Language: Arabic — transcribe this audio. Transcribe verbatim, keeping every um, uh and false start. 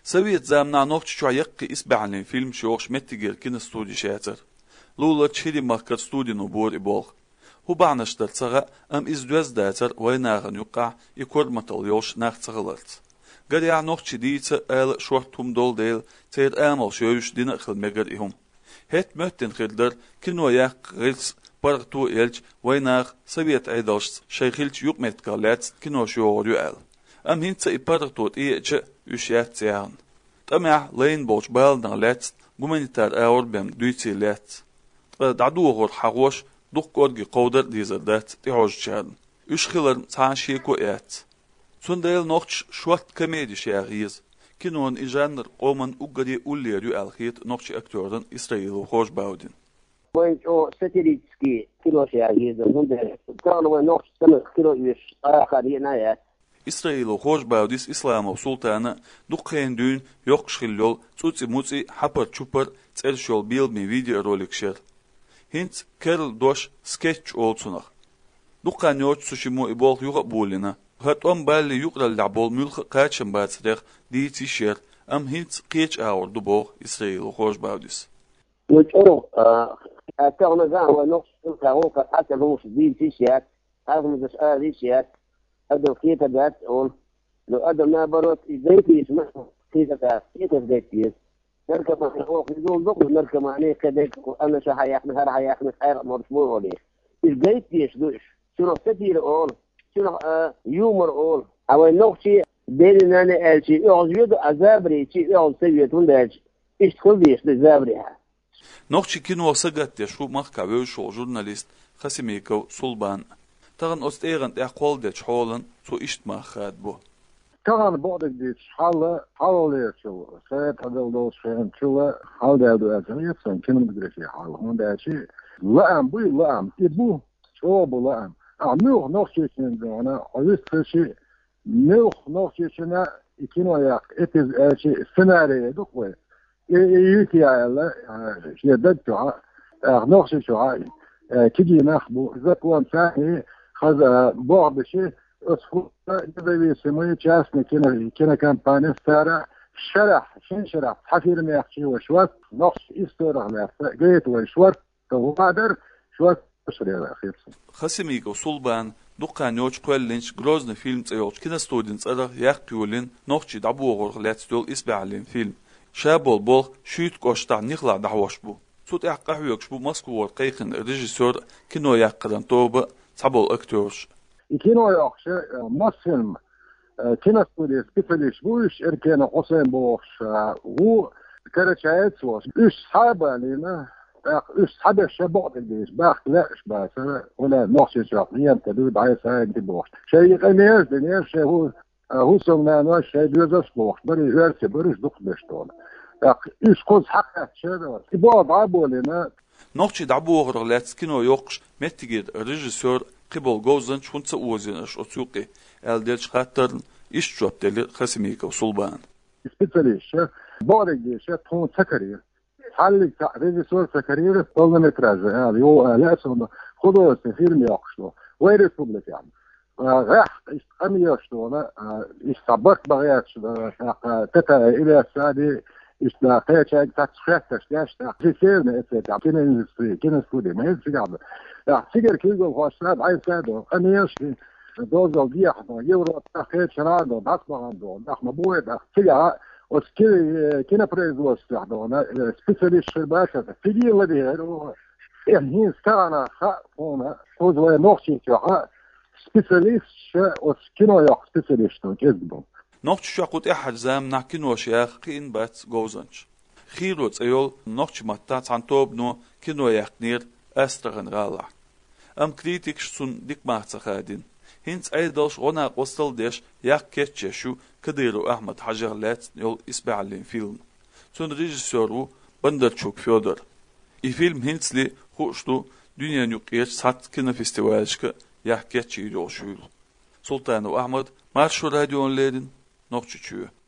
سويت زامنا نوقش شو يقي اسبعلين فيلم شوخش متجر كين استودي شاتر لولا تشيلي ماركر استودي نبور إبوغ هو بعنشتر تغا أم إزدوز داتر ويناغن يقع يكور مطليوش ناغ تغلرت قد يع نوقش ديتا آل شورتهم دول ديل تير آمال شويش دين أخل مجر إهم هيت مهتن خلدر كنو ياق غيلس برغتو إلج ويناغ سويت عيدوش شيخيلش يوق متقالات كنو شوغر يؤال أم هنت إبارتوت إيجا يشيات تيان تمع لين بوش بال نغلات جومنتار أور بهم دويتي لات دعدو غور حغوش دوق قرقي قودر ديزردات تيعوج شان يش خلر تان شيكو إيات سنديل نوخش شوات كميدي شياغيز كنون إجانر قومن أقري أولي ريو الخيط نوخش أكتورن إسرائيل خوش باودين وين أو ستيريتسكي كيلو شياغيز سنديل كانوا نوخش سنة كيلو يش آخر ينايات إسرائيل خوش باوديس إسلام وسلطانة دقين دون يوقش خلول توتي موتي حبر تشوبر ترشول بيل من فيديو روليك شير هنت كيرل دوش سكيتش أولتسونخ دقان يوت سوشيمو إبول يوغ بولينا هات أم بالي يقرأ اللعبول ملخ قاتشن باتسريخ دي تيشير أم هنت قيتش آور دبوغ إسرائيل خوش باوديس وتشورو أتغنى ذا هو نقص القاروك حتى لو دي تيشير هذا من السؤال دي تيشير أدو كيتا بات أول لو أدو نابروت إزايتي اسمه كيتا بات كيتا إزايتي نركب معني هو خذول دقل نركب معني كديك أنا شا هيحمل هر هيحمل خير مرسمور عليه إزايتي إشدوش شنو ستير أول شنو يومر أول أو النقشي بين أنا ألشي أعزيد أزابري شيء أعز سويت ونداج إيش تقول ديش لزابريها نقشي كينو وسقط يشو مخكا ويشو جورناليست خسميكو صلبان تغن أستيغن تأقوال ديش حولن سو إشت ما خاد بو تغن بعدك ديش حالة حالة ليشو سيد هدل دوش فهم شو حالة دو أزم يفسن كنو مدرسي حالة هون داشي لأم بوي لأم إبو شو بو لأم نوخ نوخ شيشن زونا عزيز فشي نوخ نوخ شيشنا إكينو ياك إتز أشي سيناريو دوكوي يوتي على شيددتو نوخ شيشو كيجي نخبو زكوان ثاني خذ بعض شيء أسفل نبي سموه جاسنا كنا كنا كامباني ستارة شرح شين شرح حفير ميحشي وشوات نقص إستورة ميحشي قيت وشوات تغادر شوات بشري أخير خسميك صلبان دقان يوش قولنش غروزن فيلم تيوش كنا ستودين تسأله يحكيولين نوخشي دعبو غرغ لاتستول إسبعلين فيلم شابول بول شويت قوشتع نخلع دعوش بو صوت إحقا حيوكش بو مسكو ورقيقن الريجيسور كنو يحقدن توبة تعبول أكتورش كينو يوكش مصفيلم كنا ستودي سبيتاليش بوش إركينا قصين بوش هو كارتشايت سوش إيش صحابة لنا إيش صحابة الشباب الديش باخ لاش باس ولا نوشي شاقيا تدود عايز هاي دي بوش شيء قميز دنيا شيء هو هو سمنا نوش شيء بيزاس بوش بري هرسي بريش دوك بشتون إيش قوز حقا شيء إبواد عبو لنا نوشي دعبو غرغلات كينو يوكش متجد الريجيسور قبل جوزن شون تسوزنش أسوقي الدلش خاطر إيش جواب دل خسميك وصلبان سبيتاليش بارك ديش تون سكرير حل ريجيسور سكرير طول متراج يعني هو لا اسمه خذوا فيلم يقشلو وين ريبوبليك يعني راح أمياشلو أنا استبقت بغياتش تتا إلى السادي استلاقيت شيء تتشفتش ليش في فيلم إتساعد كنا إندستري كنا سودي ما يتساعد لا سيجر كيلو خاصة عايز سادو أمياشلي دوزل ديح يورو تأخير شنادو بسمع عنده نحن بوي بخيا وسكي كنا بريزوس عندنا سبيشاليست في الباشا تيجي الذي هو يعني سكانا خاطونا خوزوا نوخشي تاع سبيشاليست وسكينو يا سبيشاليست كذبوا نوخش شاقوت أحد زام نحكي وشياخ قين بات جوزنش خيرو تيول نوخش متات عن توبنو كينو يحنير أستغن غالع أم كريتيكش سن ديك معتقدين هنت أيضاش غنا قصل ديش ياك كتششو كديرو أحمد حجرلات يول إسبعلين فيلم سن ريجيسورو بندرچوك فيودر إي فيلم هنت لي خوشتو دنيا نيوكيش سات كنا فيستوالشك ياك كتشي يول شويل سلطان أحمد مارشو راديون ليدن نوخشو